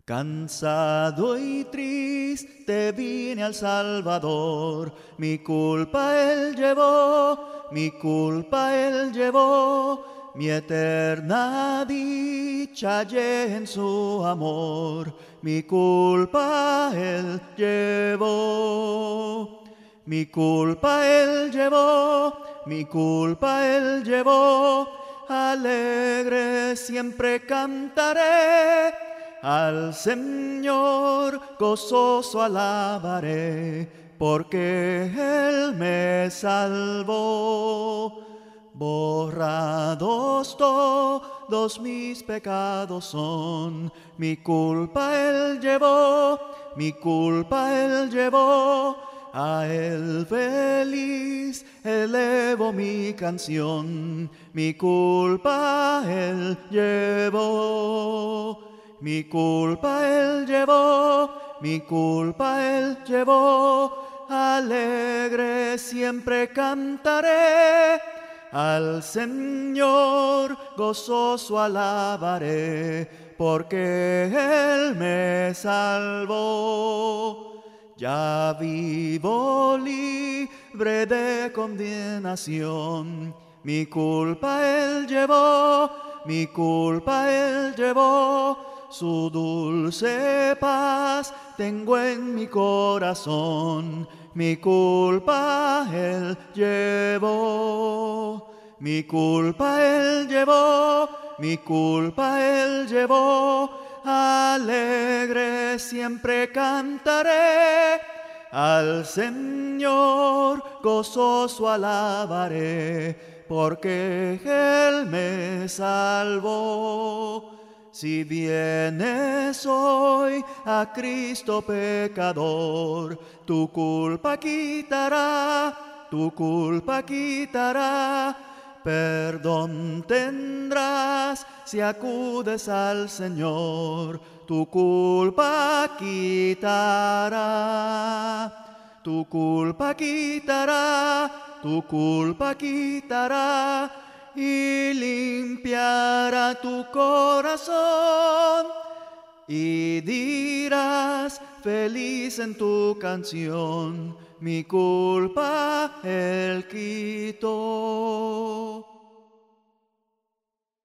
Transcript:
Cansado y triste vine al Salvador, mi culpa Él llevó, mi culpa Él llevó, mi eterna dicha hallé en su amor, mi culpa Él llevó. Mi culpa Él llevó, mi culpa Él llevó, alegre siempre cantaré, al Señor gozoso alabaré, porque Él me salvó. Borrados todos mis pecados son, mi culpa Él llevó, mi culpa Él llevó. A Él feliz elevo mi canción, mi culpa Él llevó. Mi culpa Él llevó, mi culpa Él llevó, alegre siempre cantaré, al Señor gozoso alabaré, porque Él me salvó. Ya vivo libre de condenación, mi culpa Él llevó, mi culpa Él llevó, su dulce paz tengo en mi corazón, mi culpa Él llevó. Mi culpa Él llevó, mi culpa Él llevó, alegre siempre cantaré, al Señor gozoso alabaré, porque Él me salvó. Si vienes hoy a Cristo pecador, tu culpa quitará, tu culpa quitará. Perdón tendrás si acudes al Señor, tu culpa quitará. Tu culpa quitará, tu culpa quitará, y limpiará tu corazón, y dirás feliz en tu canción, mi culpa Él quitó.